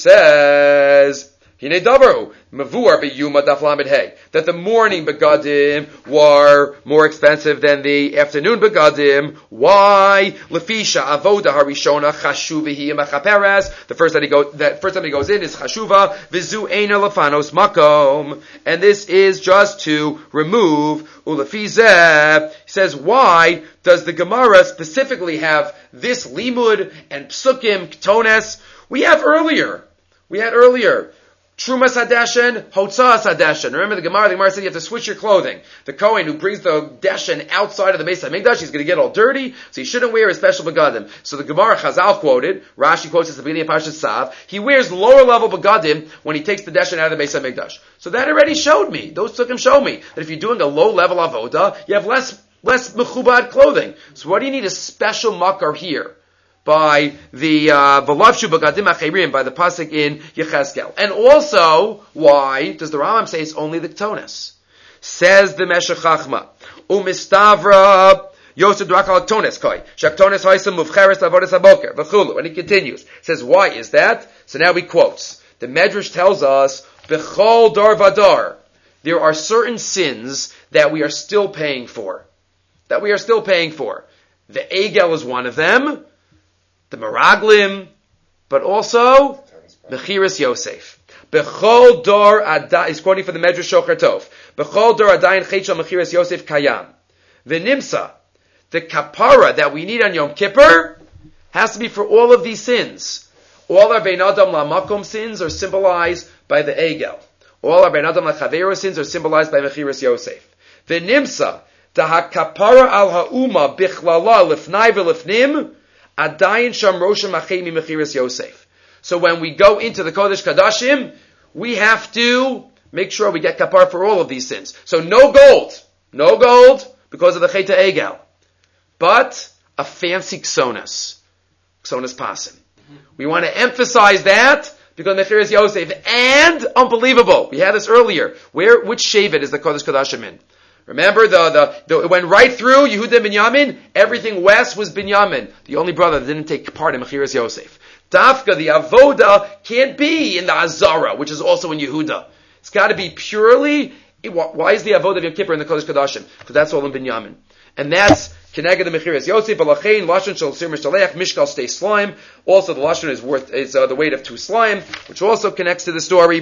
A: says, Hine Davaru, Mavur B'Yuma Daf Lamed Hey, that the morning begadim were more expensive than the afternoon begadim. Why? Lefisha Avoda Harishona Chashuvihi Machaperes. The first that he goes, that first time he goes in is Chashuva Vizu Eina Lefanos Makom, and this is just to remove Ulefizeh. He says, why does the Gemara specifically have this limud and psukim ktones? We have earlier. We had earlier. Trumas Hadeshen, Hotzas Hadeshen. Remember the Gemara, the Gemara said you have to switch your clothing. The Kohen who brings the Deshen outside of the Beis HaMikdash, he's going to get all dirty, so he shouldn't wear a special begadim. So the Gemara Chazal quoted, Rashi quotes this at the beginning of Parashat Sav, he wears lower level begadim when he takes the Deshen out of the Beis HaMikdash. So that already showed me, those took him show me, that if you're doing a low level avoda, you have less, less mechubad clothing. So what do you need a special makar here? By the V'lavshu b'gadim acherim, by the pasuk in Yechezkel. And also, why does the Rambam say it's only the Ktones? Says the Meshech Chachma, Umistavra Yosef Drakal Ktones koi Shaktones Haisam Muvcheres Avodas Haboker V'chulu. And he continues. Says, why is that? So now he quotes. The Medrash tells us, B'chol dar vadar. There are certain sins that we are still paying for. That we are still paying for. The Egel is one of them. The Meraglim, but also Mechiras Yosef. Bechol dor adayin, is quoting from the Medrash Shocher Tov. Bechol dor adayin chayshal Mechiras Yosef kayam. V'nimsa, the kapara that we need on Yom Kippur has to be for all of these sins. All our Bein Adam Lamakom sins are symbolized by the Egel. All our Bein Adam Lachavero sins are symbolized by Mechiras Yosef. V'nimsa, Da hakapara al ha'uma bichlala lifnai v'lifnim adayin sham rosha machemi mechiras Yosef. So when we go into the Kodesh Kadashim, we have to make sure we get kapara for all of these sins. So no gold, no gold because of the Cheta Egel, but a fancy ksonas, ksonas pasim. We want to emphasize that because mechiras Yosef, and unbelievable. We had this earlier. Where which shevet is the Kodesh Kadashim in? Remember, the, the, the, it went right through Yehuda and Binyamin. Everything west was Binyamin, the only brother that didn't take part in Mechiras Yosef. Dafka, the Avoda, can't be in the Azara, which is also in Yehuda. It's got to be purely, why is the Avoda of Yom Kippur in the Kodesh Kodashim? Because that's all in Binyamin. And that's Keneged the Mechiras Yosef, Balachein, Lashon Shal Sir Mishalech, Mishkal Stay Slime. Also, the Lashon is worth, is uh, the weight of two slime, which also connects to the story.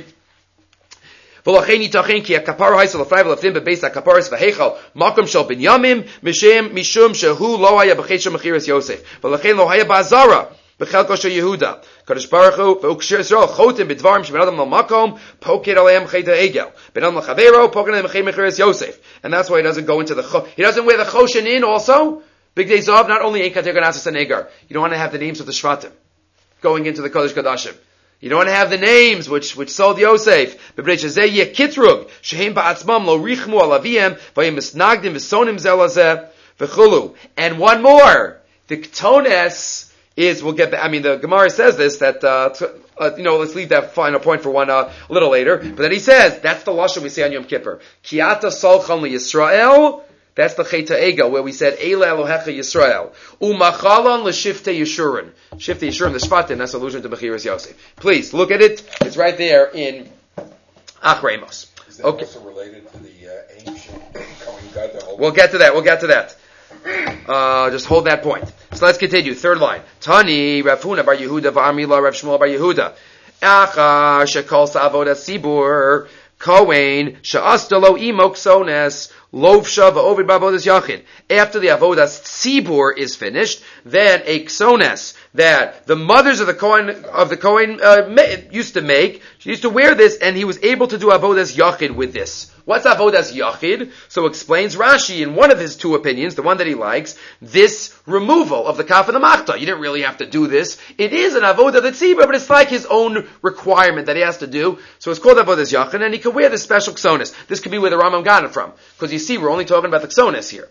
A: ולכן ייתכן כי הכפרה היסה לפני ולפנים בבייס הכפרס והיכל מקום של בנימין משום, משום שהוא לא היה בחשם מחירס יוסף ולכן לא היה בעזרה בחלקו של יהודה קדוש ברוך הוא והוקשר ישראל חותם בדברים שבין אדם למקום פוקד עליהם חטא העגל בין אדם לחברו פוקד עליהם חטא מחירס יוסף and that's why he doesn't go into the he doesn't wear the choshen in also big days of not only in kategonasis and egar you don't want to have the names of the shvatim going into the kodesh kadashim. You don't want to have the names which which sold Yosef. Kitrug shehem ba'atzmam lo richmu alaviem vayim misnagdim v'sonim zelazeh v'chulu. And one more, the ktones is we'll get. I mean, the Gemara says this that uh, t- uh, you know. Let's leave that final point for one uh, a little later. But then he says that's the lashon we say on Yom Kippur. Kiata solchan liYisrael. That's the Cheta Egel, where we said, Eila Elohecha Yisrael. U'machalan l'shifte Yeshurun. Shifte Yeshurun, the Shvatim, that's allusion to Mechiras Yosef. Please, look at it. It's right there in Achrei Mos.
B: Is that
A: okay.
B: also related to the uh, ancient Kohen Gadol?
A: We'll get to that, we'll get to that. Uh, just hold that point. So let's continue. Third line. Tani, Rav Huna bar Yehuda, v'Amila, Rav Shmuel bar Yehuda. Acha, shekol sa'avoda sibur, Kohen, sha'astalo imok sones, Lovsha v'ovid ba'avodas yachid. After the avodas tzibur is finished, then a ksones that the mothers of the Kohen of the Kohen uh, used to make. She used to wear this, and he was able to do avodas yachid with this. What's avodas yachid? So explains Rashi in one of his two opinions, the one that he likes, this removal of the kaf and the machta. You didn't really have to do this. It is an avodah the tzibur, but it's like his own requirement that he has to do. So it's called avodas yachid, and he could wear this special ksones. This could be where the Rambam got it from, because you see, we're only talking about the ksones here.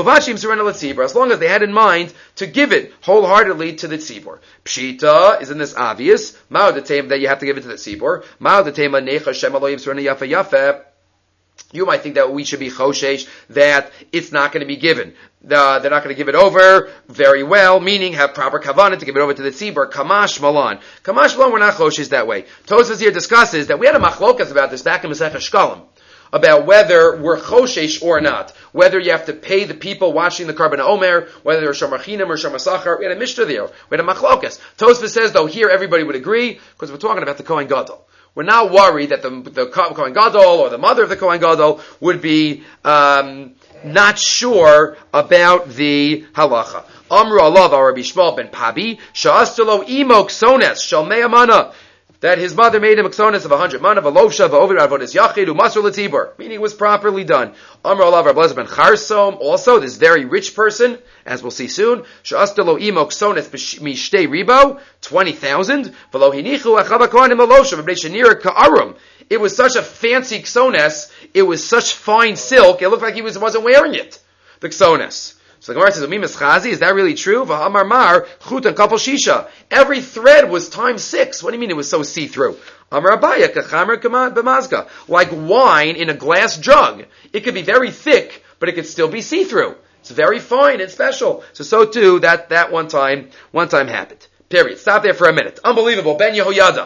A: As long as they had in mind to give it wholeheartedly to the tzibur. Pshita, isn't this obvious? Mao the tema that you have to give it to the tzibur. Mao the tema necha shem aloyim surana yafa yafa. You might think that we should be choshesh, that it's not going to be given. Uh, they're not going to give it over very well, meaning have proper kavanah to give it over to the tzibur. Kamash malan. Kamash malan, we're not choshesh that way. Tosfos here discusses that we had a machlokas about this back in Masechah Shkalim, about whether we're choshesh or not, whether you have to pay the people watching the Karban Omer, whether they're Shomer Chinam or Shomer Sachar. We had a mishnah there. We had a machlokas. Tosfos says, though, here everybody would agree, because we're talking about the Kohen Gadol. We're not worried that the, the Kohen Gadol or the mother of the Kohen Gadol would be um, not sure about the halacha. Amru alav Rabbi Shmuel ben Pabi, sha'astalo imo ksones shal mea mana, that his mother made him a ksones of a hundred mana, v'lovsha v'ovid avodas yachid u'masur l'tzibur, meaning it was properly done. Amru alav Rabbi Elazar ben Charsom, also this very rich person, as we'll see soon, sha'astalo imo ksones mishtei ribo, twenty thousand, v'lo hinichu achava kohanim alosha v'bnei shenira ka'arum. It was such a fancy ksones, it was such fine silk, it looked like he was, wasn't wearing it, the ksones. So the Gemara says, "Umimis chazi, is that really true?" V'hamar mar chut and kapal shisha. Every thread was times six. What do you mean it was so see-through? Amar Abaya kachamer b'mazga, like wine in a glass jug. It could be very thick, but it could still be see-through. It's very fine and special. So so too that that one time one time happened. Period. Stop there for a minute. Unbelievable. Ben Yehoyada.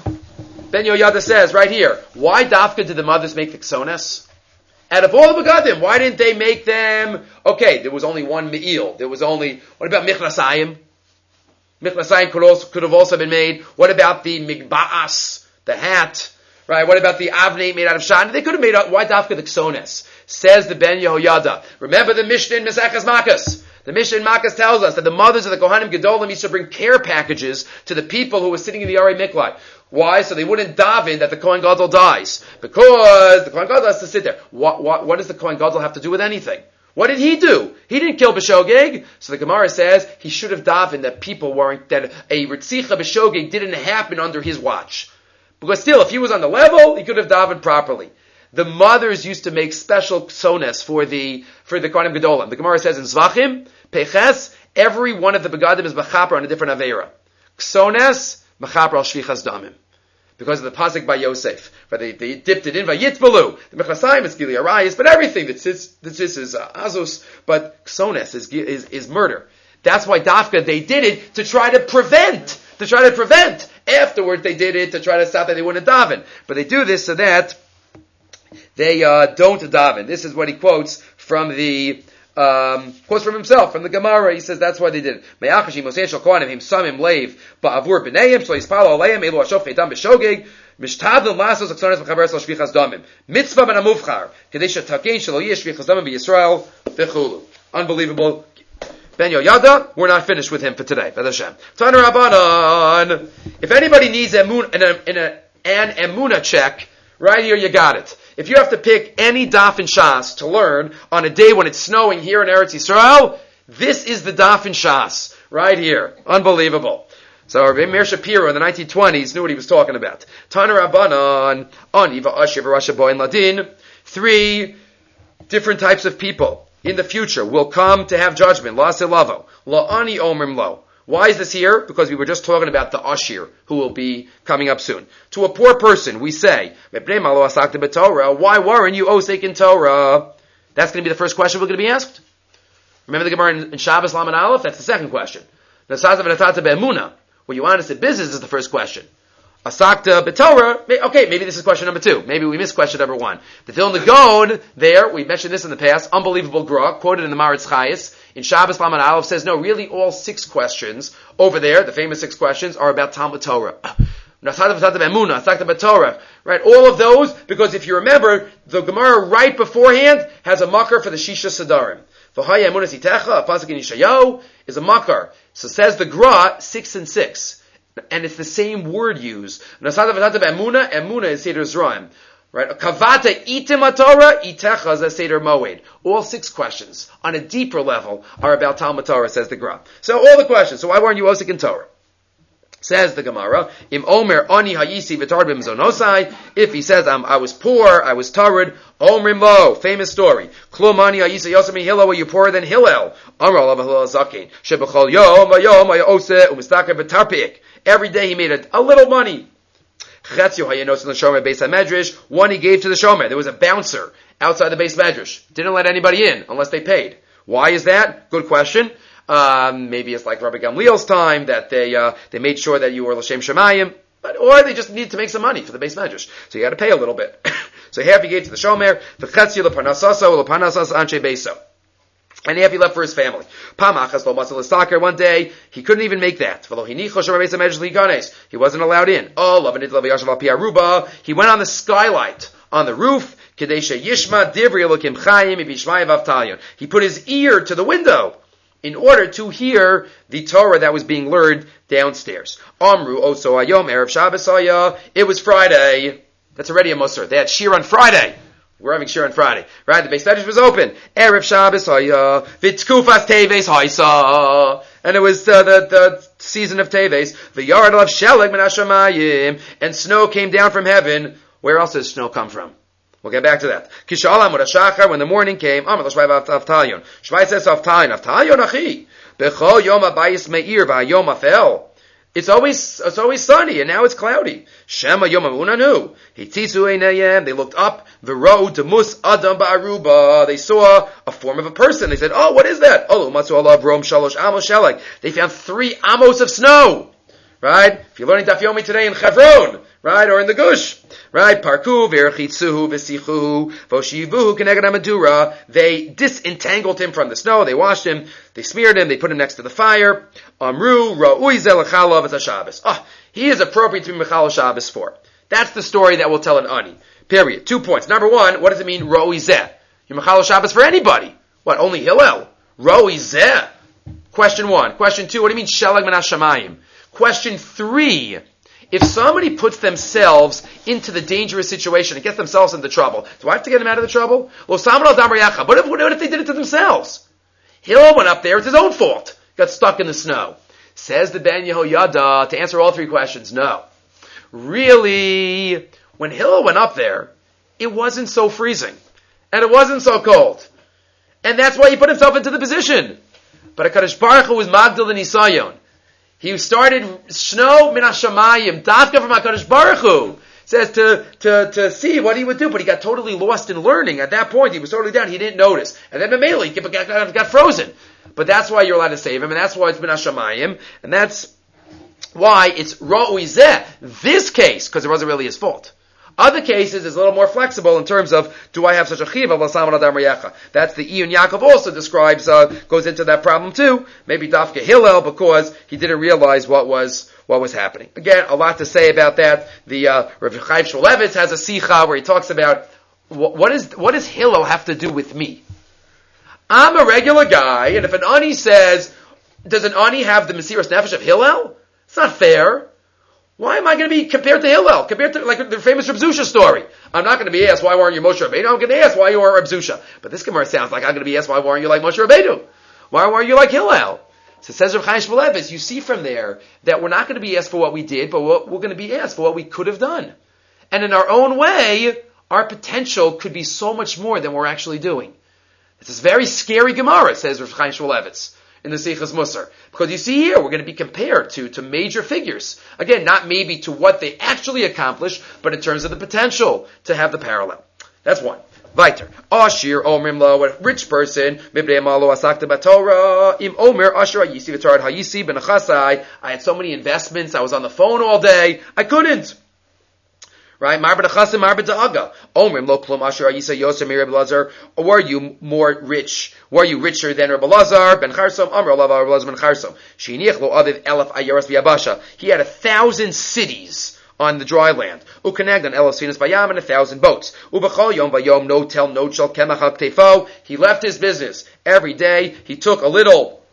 A: Ben Yehoyada says right here, why dafka did the mothers make the ksones? Out of all the begadim, why didn't they make them? Okay, there was only one me'il. There was only, what about michnasayim? Michnasayim could also, could have also been made. What about the migba'as, the hat? Right? What about the avnei made out of shan? They could have made out, why dafka the ksones? Says the Ben Yehoyada. Remember the Mishnah in Maseches Makkos. The Mishnah in Makkos tells us that the mothers of the Kohanim Gedolim used to bring care packages to the people who were sitting in the Arei Mikvah. Why? So they wouldn't daven that the Kohen Gadol dies. Because the Kohen Gadol has to sit there. What, what, what does the Kohen Gadol have to do with anything? What did he do? He didn't kill B'shogeg. So the Gemara says he should have davened that people weren't, that a Ritzicha B'shogeg didn't happen under his watch. Because still, if he was on the level, he could have davened properly. The mothers used to make special ksones for the, for the Kohanim Gedolim. The Gemara says in Zvachim, Peches, every one of the Begadim is Mechaper on a different Aveira. Ksones, Mechaper al Shvichas Damim. Because of the pasuk by Yosef, where they, they dipped it in Vayitbalu. The Mechasayim is Gili Arayis, but everything that's this, that's this is uh, Azus, but Ksones is, is is murder. That's why Dafka they did it to try to prevent, to try to prevent. Afterwards they did it to try to stop that they wouldn't daven, but they do this so that they uh, don't daven. This is what he quotes from the. Um, quotes from himself, from the Gemara. He says that's why they did it. Me'achashi Moshe shel Kohanim him samim leiv ba'avur b'neim shlo yispalo aleim elu ashof cheitam b'shogeg mishtadel lasos aksones mechaber shel shvichas damim mitzvah ben amuvchar kedei shetakein shelo yish shvichas damim b'Yisrael v'chulu. Unbelievable. Ben Yoyada, we're not finished with him for today. B'ez Hashem. Tana Rabbanan. If anybody needs an an emuna check, right here you got it. If you have to pick any daf in Shas to learn on a day when it's snowing here in Eretz Yisrael, this is the daf in Shas, right here. Unbelievable. So Rabbi Meir Shapiro in the nineteen twenties knew what he was talking about. Tana Rabbanan, Ani v'asher v'rasha bo'in ladin. Three different types of people in the future will come to have judgment. La silavo. La ani omrim lo. Why is this here? Because we were just talking about the Ashir, who will be coming up soon. To a poor person, we say, why weren't you osek in Torah? That's going to be the first question we're going to be asked. Remember the Gemara in, in Shabbos Laman Aleph? That's the second question. Were you honest in business is the first question. Asakta b'Torah, okay, maybe this is question number two. Maybe we missed question number one. The Vilna Gaon, there, we mentioned this in the past, unbelievable gra, quoted in the Maritz Chayes, in Shabbos Laman Aleph says, no, really all six questions over there, the famous six questions, are about Talmud Torah. Right, all of those, because if you remember, the Gemara right beforehand has a makar for the Shisha Sadarim. V'haya emunas itecha, a pasuk in Yeshayahu, is a makar. So says the gra, six and six. And it's the same word used. Nasada v'tata b'emuna, emuna is Seder Zraim. Right? Kavata itim Torah, itecha is a Seder Moed. All six questions on a deeper level are about Talmud Torah, says the Gra. So all the questions. So why weren't you osik in Torah? Says the Gemara, Im Omer ani hayisi v'tar b'mzonosai. If he says I'm, I was poor, I was tarred, Omrim lo, famous story. Klum ani hayisi yosem Hillel, were you poorer than Hillel? Amar alav Hillel zakein. Shebechol yom v'yom hayose u'mistaker b'tarpiik. Every day he made a, a little money. One he gave to the shomer. There was a bouncer outside the base medrash. Didn't let anybody in unless they paid. Why is that? Good question. Um, maybe it's like Rabbi Gamliel's time that they uh, they made sure that you were l'shem shemayim, but or they just needed to make some money for the base medrash, so you got to pay a little bit. So half he gave to the shomer. And half he left for his family. One day, he couldn't even make that. He wasn't allowed in. He went on the skylight, on the roof. He put his ear to the window in order to hear the Torah that was being learned downstairs. It was Friday. That's already a Musar. They had Shir on Friday. We're having Shir on Friday, right? The Beis Medrash was open. Erev Shabbos haya, v'tkufas Teves haisa, and it was uh, the the season of Teves. V'yard of sheleg min hashamayim, and snow came down from heaven. Where else does snow come from? We'll get back to that. Kishalam Shachar, when the morning came, Amar l'Shvai v'Avtalion. Shvai says Avtalion, Avtalion achi, b'chol yom habayis meir v'hayom afel. It's always, it's always sunny, and now it's cloudy. Shema Yom Amunanu. Hititzu einayim. They looked up. V'ra'u demus adam ba'aruba. They saw a form of a person. They said, oh, what is that? Oh, matzu alav rom shalosh amos shelek. They found three amos of snow. Right? If you're learning Daf Yomi today in Chevron, right, or in the Gush, right? Parku v'erchitzuhu v'sichuhu v'oshivuhu k'neged hamadura. They disentangled him from the snow. They washed him. They smeared him. They put him next to the fire. Amru ra'ui zel l'chalav as a Shabbos. Ah, he is appropriate to be mechal Shabbos for. That's the story that will tell an ani. Period. Two points. Number one, what does it mean ra'ui zeh? You're mechal Shabbos for anybody. What? Only Hillel? Ra'ui zeh. Question one. Question two. What do you mean shelag min hashamayim? Question three. if somebody puts themselves into the dangerous situation and gets themselves into trouble, do I have to get them out of the trouble? Lo samar al dam riacha. But if, what if they did it to themselves? Hillel went up there, it's his own fault. Got stuck in the snow. Says the Ben Yehoyada, to answer all three questions, no. Really, when Hillel went up there, it wasn't so freezing. And it wasn't so cold. And that's why he put himself into the position. But HaKadosh Baruch Hu was Magdal and Nisayon. He started snow min hashamayim, dafka from HaKadosh Baruch Hu. Says to, to, to see what he would do, but he got totally lost in learning. At that point, he was totally down, he didn't notice. And then Mamela, he got, got, got frozen. But that's why you're allowed to save him, and that's why it's min hashamayim, and that's why it's ra'ui zeh, this case, because it wasn't really his fault. Other cases is a little more flexible in terms of, do I have such a chiv of l'saman adam riyacha? That's the Iyun Yaakov also describes, uh, goes into that problem too. Maybe Dafka Hillel, because he didn't realize what was, what was happening. Again, a lot to say about that. The, uh, Rav Chaim Shmulevitz has a sicha where he talks about, what, what is, what does Hillel have to do with me? I'm a regular guy, and if an ani says, does an ani have the Mesiras Nefesh of Hillel? It's not fair. Why am I going to be compared to Hillel? Compared to, like, the famous Reb Zusha story. I'm not going to be asked, why weren't you Moshe Rabbeinu? I'm going to ask, why you weren't Reb Zusha. But this Gemara sounds like I'm going to be asked, why weren't you like Moshe Rabbeinu? Why weren't you like Hillel? So it says Rav Chaim Shmulevitz, you see from there that we're not going to be asked for what we did, but we're going to be asked for what we could have done. And in our own way, our potential could be so much more than we're actually doing. It's this very scary Gemara, says Rav Chaim Shmulevitz in the Seichas Musar. Because you see here, we're going to be compared to, to major figures. Again, not maybe to what they actually accomplished, but in terms of the potential to have the parallel. That's one. Weiter. Ashir omrim lo, a rich person, mibnei malo asakta batorah, im omer ashir hayisi v'tarad hayisi benachasai. I had so many investments, I was on the phone all day, I couldn't. Right? Mar b'nechasim, mar b'da'aga. Omrim lo klum asher ayisa yoser mi Rebbe Lazar. Were you more rich? Were you richer than Rebbe Lazar? Ben Charsom, Amr Olav Rebbe Lazar ben Charsom. Shiniach lo aviv elef ayaras v'yabasha. He had a thousand cities on the dry land. Ukanagdan elef sinas bayam, and a thousand boats. Ubachal yom vayom no tel no shel kemach al ktefo. He left his business. Every day he took a little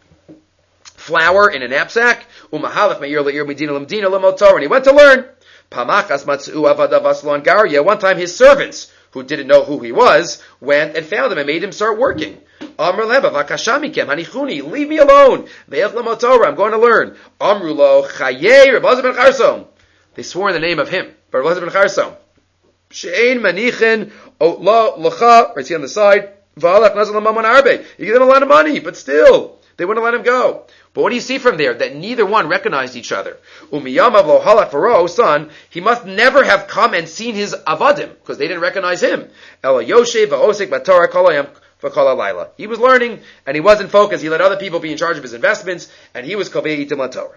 A: flour in a knapsack. Umahalach me'ir le'ir medina l'mdina l'motor, and he went to learn. Pamachas matzu avadav aslan garya. One time his servants, who didn't know who he was, went and found him and made him start working. Amr leva vakashamikem hanichuni. Leave me alone. Ve'ech l'motorah. I'm going to learn. Amru lo chayei Rebbe Lazar ben Charsom. They swore in the name of him, but Rebbe Lazar ben Charsom. She'ein manichin lo l'cha. Right, see on the side. V'alach nazal l'mamon arbe. You give them a lot of money, but still, they wouldn't let him go. But what do you see from there? That neither one recognized each other. Umiyamav lo halak faro, son, he must never have come and seen his avadim, because they didn't recognize him. Ela yoshev va'osek b'torah kolayam v'kol halayla. He was learning, and he wasn't focused. He let other people be in charge of his investments, and he was kovei itim latorah.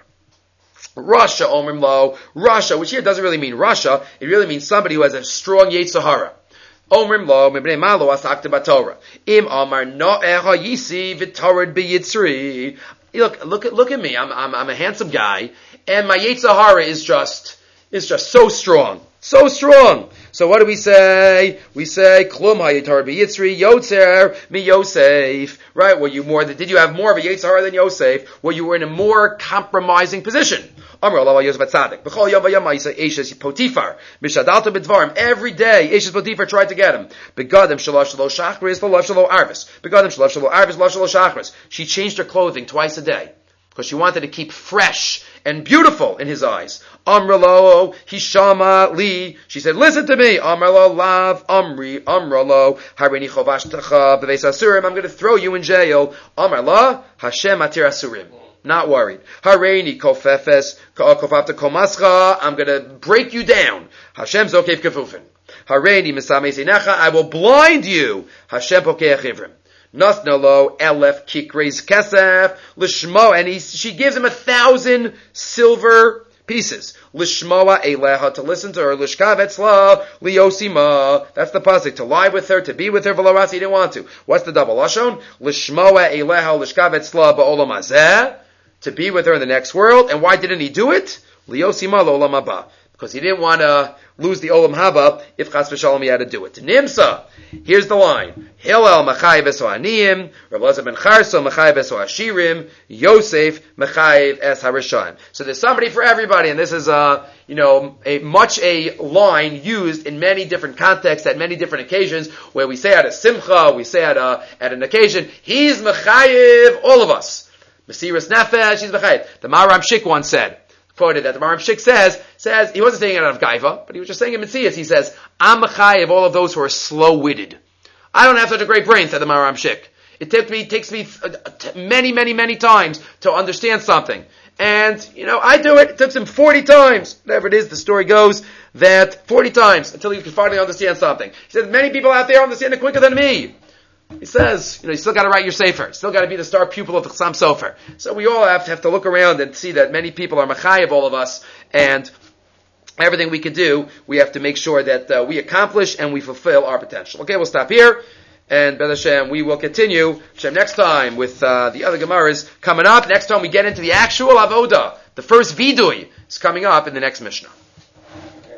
A: Rasha omrim lo, Rasha, which here doesn't really mean Rasha, it really means somebody who has a strong Yetzer Hara. Omrim lo, mibnei malo asakta b'torah. Im amar no'echa yisi v'torad b'yitzri. Look, look at, look at me. I'm, I'm, I'm a handsome guy, and my Yetzer Hara is just, is just so strong. So strong. So what do we say? We say, Klum hayitar b'yitzri, yotzer mi Yosef. Right? Were you more, did you have more of a Yetzer Hara than Yosef? Well, you were in a more compromising position. Amr Allah Yosef Atzadik. B'chol yom v'yom ha'isa Eshes Potifar. Mishadalta b'dvarim. Every day, Eshes Potifar tried to get him. Begadim shalosh shalo shachris, lalav shalo arvis. Begadim shalosh shalo arvis, lalav shalo shachris. She changed her clothing twice a day, because she wanted to keep fresh and beautiful in his eyes. Amralo, Hishama, Li. She said, listen to me. Amralo, Lav, Amri, Amralo, Harini Chovashtacha, Beves Asurim. I'm going to throw you in jail. Amrala, Hashem Atir Asurim. Not worried. Hareini kofefes kofafta komascha. I'm going to break you down. Hashem zokev kefufin. Hareini misame zinecha. I will blind you. Hashem pokeach ivrim. Nasnalo elef kikreis kesef lishmo, and he, she gives him a thousand silver pieces. Lishmoa eleha, to listen to her. Lishkavetzla liosima. That's the pasuk, to lie with her, to be with her. V'larasi, he didn't want to. What's the double lashon? Lishmoa eleha lishkavetzla ba'olam hazeh, to be with her in the next world. And why didn't he do it? Liosima lo'olam haba. because he didn't want to lose the Olam Haba if Chas v'Shalom he had to do it. Nimsa, here's the line. Hillel Mechayev es ha'aniyim, Rav Elazar ben Charso Mechayev es ha'ashirim, Yosef Mechayev es ha'rishayim. So there's somebody for everybody, and this is a, you know, a much a line used in many different contexts at many different occasions, where we say at a simcha, we say at a, at an occasion, he's Mechayev all of us. Mesiras Nefesh, he's Mechayev. The Maharam Shik once said, quoted that the Maharam Shik says, says, he wasn't saying it out of Gaiva, but he was just saying in Metzias, he says, I'm Mechayev all of those who are slow-witted. I don't have such a great brain, said the Maharam Shik. It takes me, takes me many, many, many times to understand something. And, you know, I do it. It takes him forty times. Whatever it is, the story goes that forty times until you can finally understand something. He says, many people out there understand it quicker than me. He says, you know, you still got to write your sefer. You still got to be the star pupil of the Chassam Sofer. So we all have to, have to look around and see that many people are Mechayev, all of us, and everything we can do, we have to make sure that uh, we accomplish and we fulfill our potential. Okay, we'll stop here. And B'ez Hashem, we will continue Hashem, next time with uh, the other Gemaras coming up. Next time we get into the actual Avoda. The first Vidui is coming up in the next Mishnah.